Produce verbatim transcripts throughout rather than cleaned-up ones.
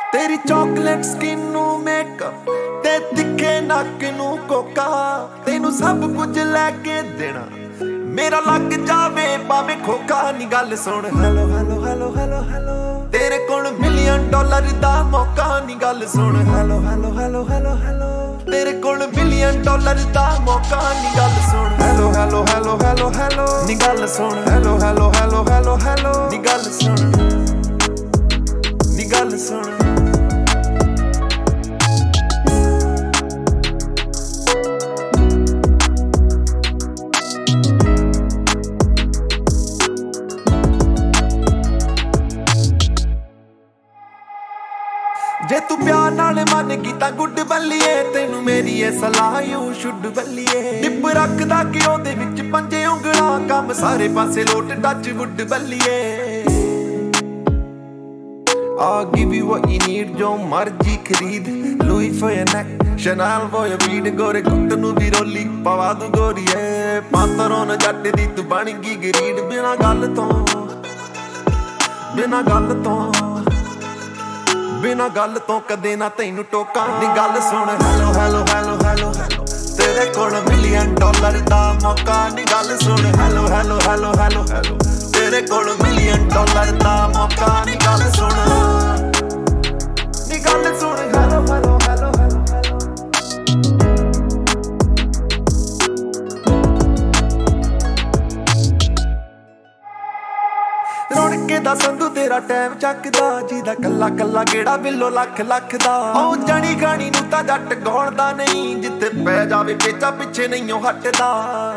तेरी chocolate skin नू makeup ते तिखे नक नू कोका, तेनू सब कुछ लैके देना मेरा लग जावे भावे खोखा। नी गल सुन hello hello hello hello hello, तेरे कोल मिलियन डॉलर दा मौका। नी गल सुन hello hello hello hello hello, तेरे कोल मिलियन डॉलर दा मौका। नी गल सुन hello hello hello hello hello, नी गल सुन hello hello hello hello hello, नी गल सुन नी गल सुन। जे तू प्यार नाल मन कीता गुड बल्लिए, तेनू मेरी ये सलाह यू शुड बल्लिए। डिप रखदा कि ओदे विच पंजे उंगलां, कम सारे पासे लोट टच वुड बल्लिए। I'll give you what you need, जो मर्जी खरीद। Louis for your neck, Chanel for your feet। गोरे कुत्त नू भी रोली पवा दू गोरीए, पातरों न जट दी तू बन गई गरीड। बिना गल तो बिना गल तो बिना गल तो कदे ना तैनू टोका। नी गल सुन hello hello hello hello hello, तेरे कोल मिलियन डॉलर दा मौका। नी गल सुन hello hello hello hello hello, तेरे कोल मिलियन डॉलर दा मौका। नी गल सुन नी गल सुन hello hello hello hello hello. ਰੌਣਕੇ ਦਾ ਸੰਧੂ ਤੇਰਾ ਟਾਈਮ ਚੱਕਦਾ, ਜਿਹਦਾ ਕੱਲਾ ਕੱਲਾ ਗੇੜਾ ਬਿੱਲੋ ਲੱਖ ਲੱਖ ਦਾ। ਉਹ ਜਣੀ ਗਾਣੀ ਨੂੰ ਤਾਂ ਜੱਟ ਗੋਲਦਾ ਨਹੀਂ, ਜਿੱਥੇ ਪੈ ਜਾਵੇ ਪੇਚਾ ਪਿੱਛੇ ਨਹੀਂ ਉਹ ਹਟਦਾ।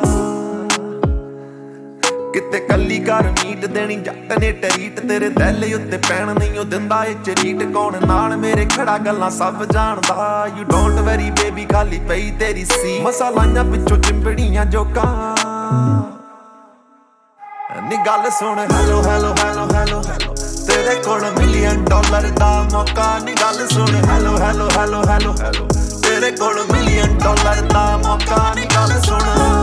ਕਿਤੇ ਕੱਲੀ ਘਰ ਮੀਟ ਦੇਣੀ ਜੱਟ ਨੇ ਟਰੀਟ, ਤੇਰੇ ਦਿਲ ਉੱਤੇ ਪੈਣ ਨਹੀਂ ਉਹ ਦਿੰਦਾ ਏ ਚਰੀਟ। ਕੌਣ ਨਾਲ ਮੇਰੇ ਖੜਾ ਗੱਲਾਂ ਸਭ ਜਾਣਦਾ, ਯੂ ਡੋਂਟ ਵੈਰੀ ਬੇਬੀ ਖਾਲੀ ਪਈ ਤੇਰੀ ਸੀ। ਮਸਾਲਾਈਆਂ ਪਿੱਛੋਂ ਚਿੰਬੜੀਆਂ ਜੋਕਾਂ। ਨੀ गल सुन hello hello hello hello hello, तेरे कोल मिलियन डॉलर दा मौका। नी गल सुन hello hello hello hello hello, तेरे कोल मिलियन डॉलर दा मौका। नी गल सुन